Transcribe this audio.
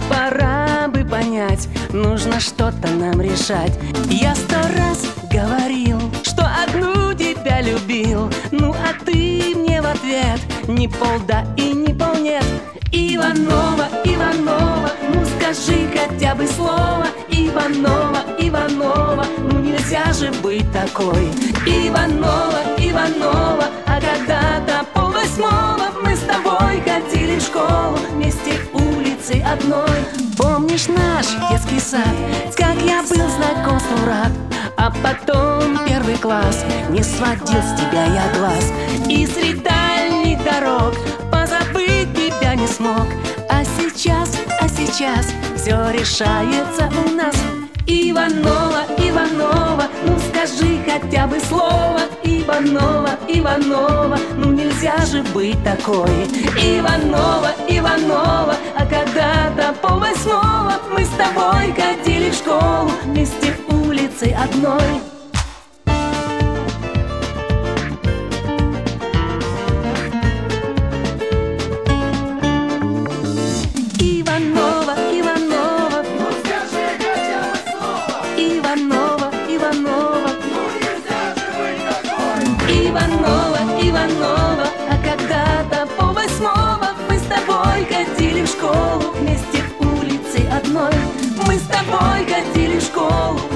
пора бы понять, нужно что-то нам решать. Я 100 раз говорил, что одну тебя любил, ну а ты мне в ответ ни полда и ни полнет. Иванова, Иванова, ну скажи хотя бы слово. Иванова, Иванова, ну нельзя же быть такой. Иванова, Иванова, а когда-то 7:30 мы с тобой ходили в школу вместе улицей одной. Помнишь наш детский сад, как я был знакомству рад? А потом 1 класс, не сводил с тебя я глаз. И среди дальних дорог позабыть тебя не смог. А сейчас все решается у нас. Иванова, Иванова, ну скажи хотя бы слово. Иванова, Иванова, ну нельзя же быть такой. Иванова, Иванова, а когда-то 7:30 мы с тобой ходили в школу вместе улицей одной. Иванова, Иванова, Ну скажи хотя бы слово. Иванова, Иванова, Ну нельзя же быть такой. Иванова, Иванова, а когда-то 7:30 мы с тобой ходили в школу вместе улицей одной. Мы с тобой ходили в школу